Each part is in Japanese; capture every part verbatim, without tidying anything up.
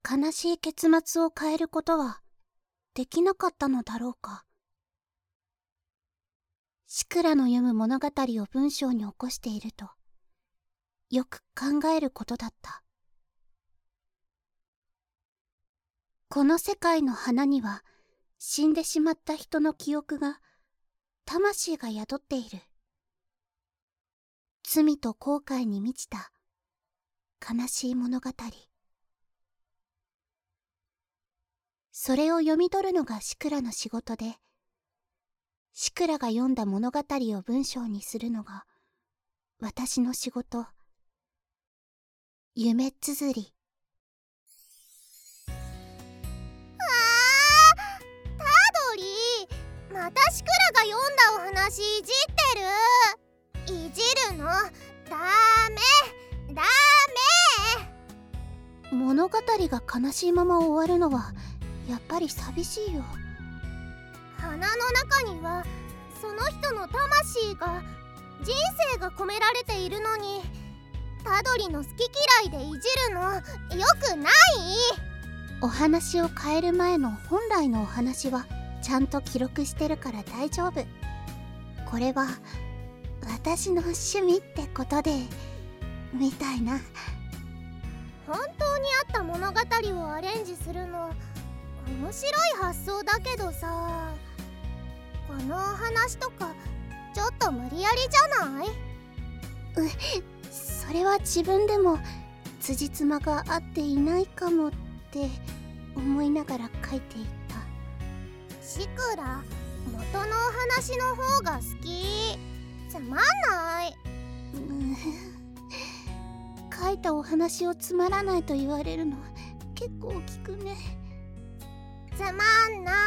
悲しい結末を変えることはできなかったのだろうか。シクラの読む物語を文章に起こしていると、よく考えることだった。この世界の花には、死んでしまった人の記憶が、魂が宿っている。罪と後悔に満ちた悲しい物語。それを読み取るのがシクラの仕事で、シクラが読んだ物語を文章にするのが私の仕事。夢綴り。 あー、タドリ、またシクラが読んだお話いじってる。いじるのダメダメ。 物語が悲しいまま終わるのはやっぱり寂しいよ。 花の中にはその人の魂が、人生が込められているのに、タドリの好き嫌いでいじるのよくない。 お話を変える前の本来のお話はちゃんと記録してるから大丈夫。これは私の趣味ってことで、みたいな。 本当にあった物語をアレンジするの面白い発想だけどさ、このお話とかちょっと無理やりじゃない？うそれは自分でも辻褄が合っていないかもって思いながら書いていた。 シクラ、元のお話の方が好き。つまんない。 うん書いたお話をつまらないと言われるの結構聞くね。 つまんない、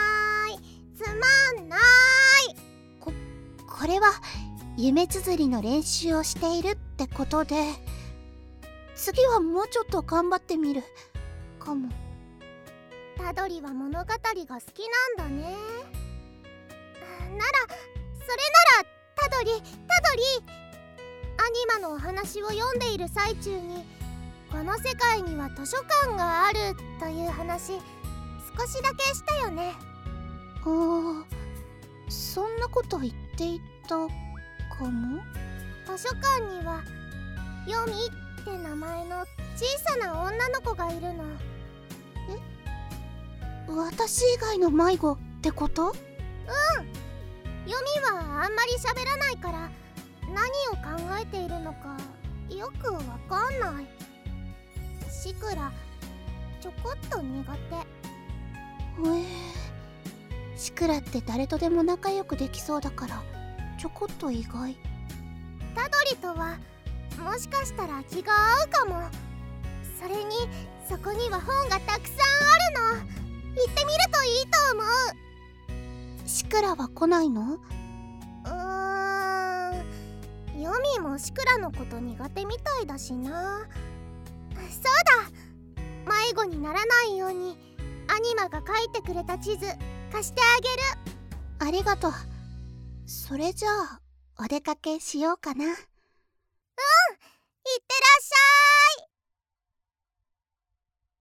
つまんない。 こ、これは夢綴りの練習をしているってことで、次はもうちょっと頑張ってみるかも。 タドリは物語が好きなんだね。なら、それならタドリ、タドリ、アニマのお話を読んでいる最中に、この世界には図書館があるという話、少しだけしたよね。 ああ、そんなこと言っていたかも。 図書館にはヨミって名前の小さな女の子がいるの。 え？私以外の迷子ってこと？ うん。ヨミはあんまり喋らないから、何を考えているのかよくわかんない。シクラ、ちょこっと苦手。 へえ、シクラって誰とでも仲良くできそうだからちょこっと意外。 タドリとはもしかしたら気が合うかも。それにそこには本がたくさんあるの。行ってみるといいと思う。 シクラは来ないの？ うーん、ヨミもシクラのこと苦手みたいだしな。そうだ、迷子にならないようにアニマが書いてくれた地図貸してあげる。 ありがとう。それじゃあお出かけしようかな。うん、 いってらっしゃい。